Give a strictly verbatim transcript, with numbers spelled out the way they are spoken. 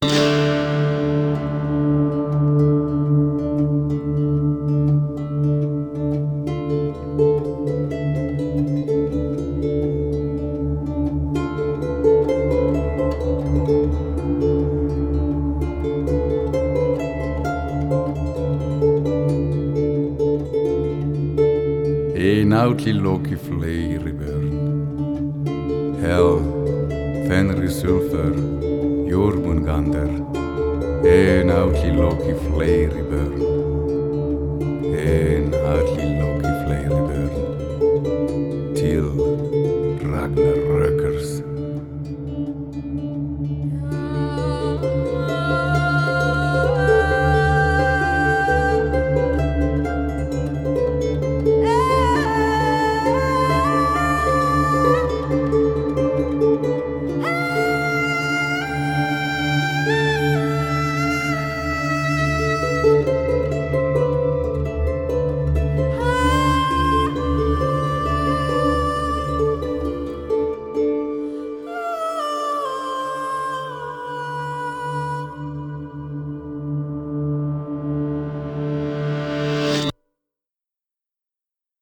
Een outly loki flay reburn. Hell, Fenrir sulfur, Jormungander. Een outly loki flay reburn.